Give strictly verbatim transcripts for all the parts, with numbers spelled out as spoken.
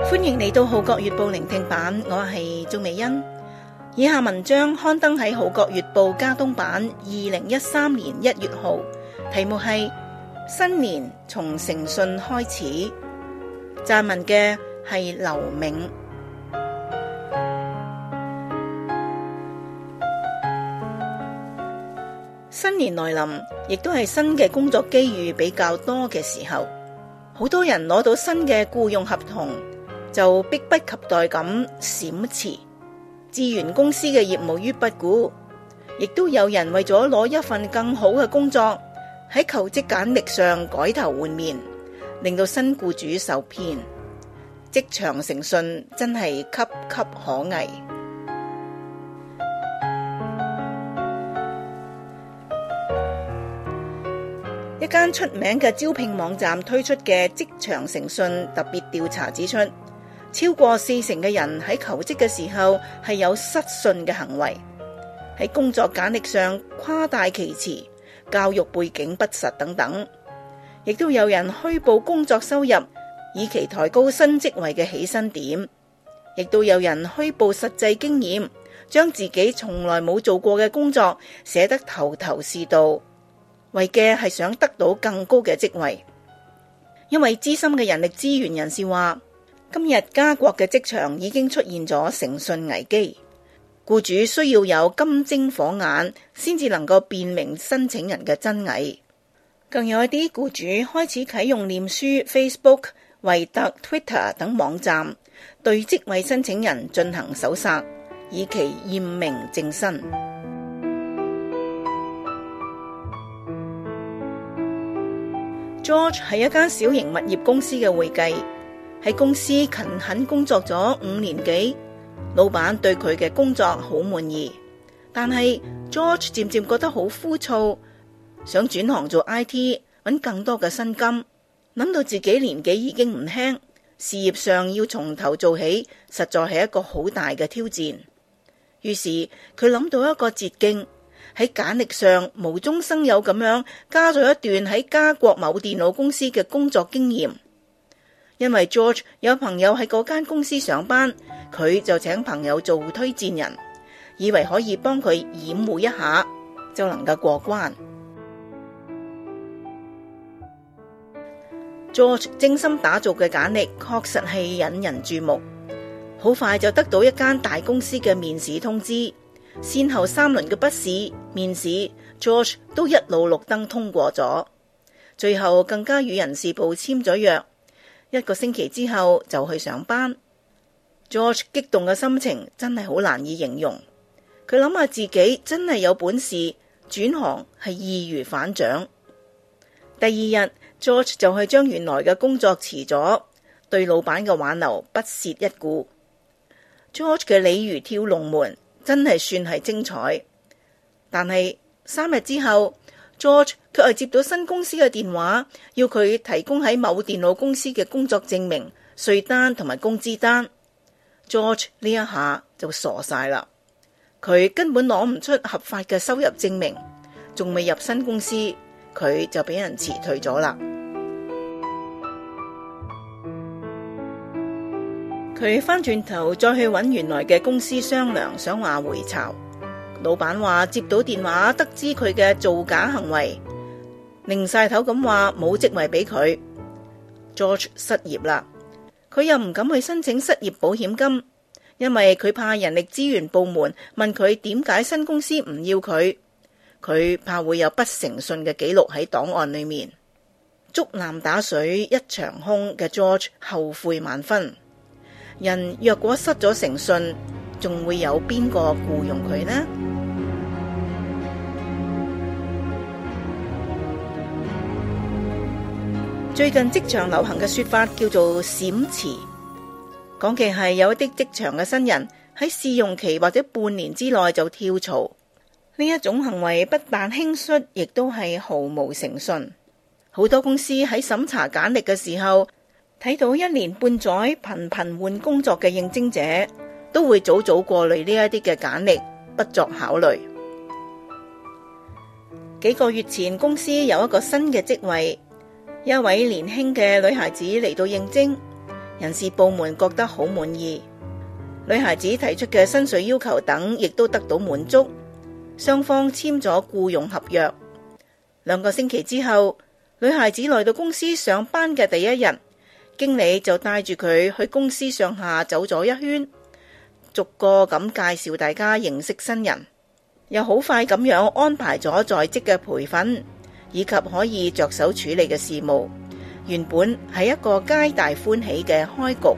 歡迎嚟到《號角月報》聆聽版，我係鍾美欣。以下文章刊登喺《號角月報》加東版二零一三年一月號，題目係新年從誠信開始。撰文嘅係劉銘。新年來臨，亦都係新嘅工作機遇比較多嘅時候，好多人攞到新嘅僱用合同，就迫不及待咁閃辭，置原公司嘅業務於不顧。亦都有人為咗攞一份更好嘅工作，喺求職簡歷上改頭換面，令到新僱主受騙。職場誠信真係岌岌可危。一間出名嘅招聘網站推出嘅職場誠信特別調查指出，超過四成嘅人喺求職嘅時候係有失信嘅行為，喺工作簡歷上誇大其詞、教育背景不實等等，亦都有人虛報工作收入，以期抬高新職位嘅起薪點，亦都有人虛報實際經驗，將自己從來冇做過嘅工作寫得頭頭是道，為嘅係想得到更高嘅職位。因為資深嘅人力資源人士話，今日家國嘅職場已經出現咗誠信危機，僱主需要有金睛火眼，先至能夠辨明申請人嘅真偽。更有一啲僱主開始啟用臉書、Facebook、維特、Twitter 等網站，對職位申請人進行搜索，以期驗明正身。George 係一間小型物業公司嘅會計，喺公司勤懇工作咗五年幾，老闆對佢嘅工作好滿意，但係 George 漸漸覺得好枯燥，想轉行做 I T 搵更多嘅薪金。諗到自己年紀已經唔輕，事業上要從頭做起，實在係一個好大嘅挑戰。於是佢諗到一個捷徑，喺簡歷上無中生有咁樣加咗一段喺加國某電腦公司嘅工作經驗。因為 George 有朋友喺嗰間公司上班，佢就請朋友做推薦人，以為可以幫佢掩護一下，就能夠過關。George 精心打造嘅簡歷確實係引人注目，好快就得到一間大公司嘅面試通知。先後三輪嘅筆試、面試 ，George 都一路綠燈通過咗，最後更加與人事部簽咗約，一個星期之後就去上班。George 激動嘅心情真係好難以形容，佢諗下自己真係有本事，轉行係易如反掌。第二日 George 就去將原來嘅工作辭咗，對老闆嘅挽留不屑一顧。George 嘅鯉魚跳龍門真係算係精彩，但係三日之後 George 卻係接到新公司嘅電話，要佢提供喺某電腦公司嘅工作證明、稅單同埋工資單。George 呢一下就傻晒啦，佢根本攞唔出合法嘅收入證明，仲未入新公司，佢就俾人辭退咗啦。佢翻轉頭再去揾原來嘅公司商量，想話回巢。老闆話接到電話得知佢嘅造假行為，擰晒頭咁話冇職位俾佢。George 失業啦，佢又唔敢去申請失業保險金，因為佢怕人力資源部門問佢點解新公司唔要佢，佢怕會有不誠信嘅記錄喺檔案裏面。竹籃打水一場空嘅 George 後悔萬分。人若果失咗誠信，仲會有邊個僱用佢呢？最近職場流行嘅說法叫做閃辭，講嘅係有一啲職場嘅新人喺試用期或者半年之內就跳槽。呢一種行為不但輕率，亦都係毫無誠信。好多公司喺審查簡歷嘅時候，睇到一年半載頻頻換工作嘅應徵者，都會早早過濾呢一啲嘅簡歷，不作考慮。幾個月前，公司有一個新嘅職位，一位年輕嘅女孩子嚟到應徵， 人事部門覺得好滿意，女孩子提出嘅薪水要求等亦都得到滿足，雙方簽咗僱傭合約。兩個星期之後，女孩子來到公司上班嘅第一日，經理就帶住佢去公司上下走咗一圈，逐個咁介紹大家認識新人，又好快咁樣安排咗在職嘅培訓，以及可以着手處理嘅事務。原本係一個皆大歡喜嘅開局。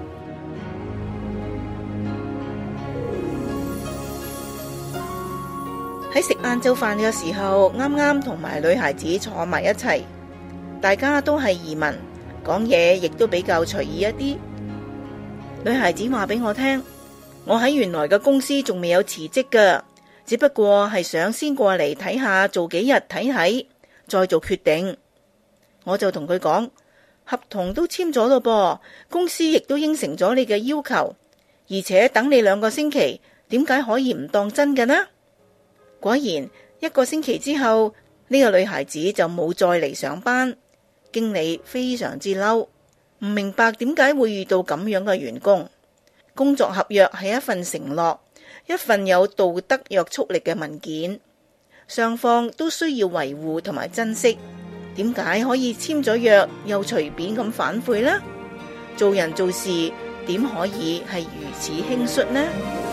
喺食晏晝飯嘅時候，啱啱同埋女孩子坐埋一齊，大家都係移民，講嘢亦都比較隨意一啲。女孩子話俾我聽，我喺原來嘅公司仲未有辭職㗎，只不過係想先過嚟睇下，做幾日睇睇，再做決定。我就同佢講，合同都簽咗咯噃，公司亦都應承咗你嘅要求，而且等你兩個星期，點解可以唔當真嘅呢？果然一個星期之後，呢個女孩子就冇再嚟上班。經理非常之嬲，唔明白點解會遇到咁樣嘅員工。工作合約係一份承諾，一份有道德約束力嘅文件，雙方都需要維護同埋珍惜。點解可以簽咗約又隨便咁反悔呢？做人做事點可以係如此輕率呢？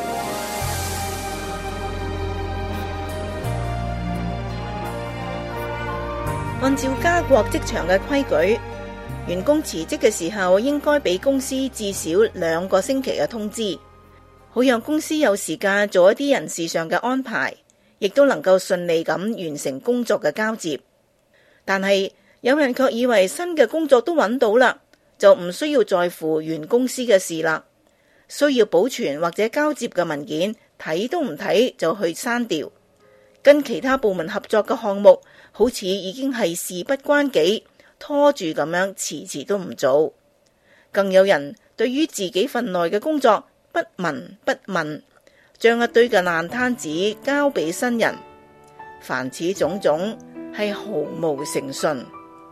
按照加國職場嘅規矩，員工辭職嘅時候應該俾公司至少兩個星期嘅通知，好讓公司有時間做一啲人事上嘅安排，亦都能夠順利咁完成工作嘅交接。但係有人卻以為新嘅工作都揾到啦，就唔需要在乎原公司嘅事啦。需要保存或者交接嘅文件，睇都唔睇就去刪掉。跟其他部門合作嘅項目，好似已經係事不關己，拖住咁樣遲遲都唔做。更有人對於自己份內嘅工作不聞不問，將一堆嘅爛攤子交俾新人。凡此種種係毫無誠信。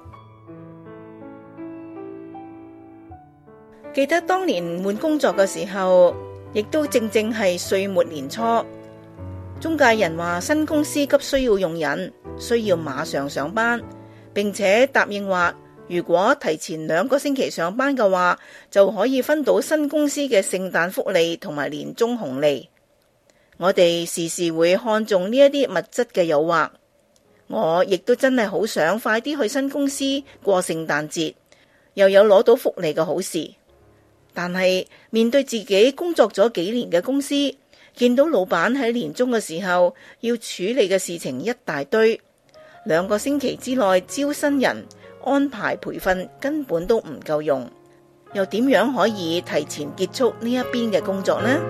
記得當年換工作嘅時候，亦都正正係歲末年初，中介人話新公司急需要用人，需要馬上上班，並且答應話如果提前兩個星期上班嘅話，就可以分到新公司嘅聖誕福利同埋年終紅利。我哋時時會看中呢一啲物質嘅誘惑。我亦都真係好想快啲去新公司過聖誕節，又有攞到福利嘅好事。但係面對自己工作咗幾年嘅公司，見到老闆喺年終嘅時候要處理嘅事情一大堆，兩個星期之內招新人、安排培訓根本都唔夠用，又點樣可以提前結束呢一邊嘅工作呢？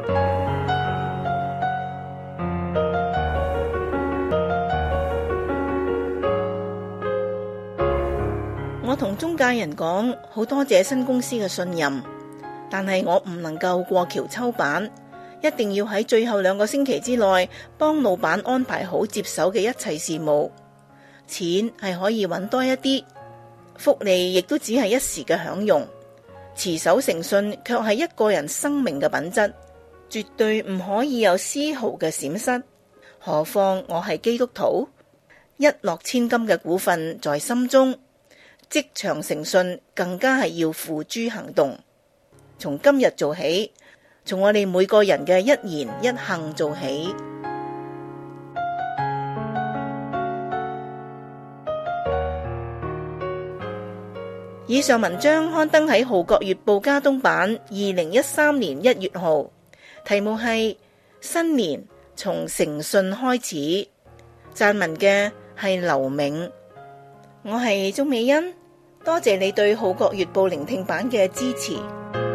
我同中介人講，好多謝新公司嘅信任，但係我唔能夠過橋抽板，一定要喺最後兩個星期之內幫老闆安排好接手嘅一切事務。錢係可以揾多一啲，福利亦都只係一時嘅享用，持守誠信卻係一個人生命嘅品質，絕對唔可以有絲毫嘅閃失。何況我係基督徒，一諾千金嘅股份在心中，職場誠信更加係要付諸行動。從今日做起，從我哋每個人嘅一言一行做起。以上文章刊登喺《號角月報》加東版二零一三年一月號，題目係新年從誠信開始。撰文嘅係劉銘。我係鍾美欣，多謝你對《號角月報》聆聽版嘅支持。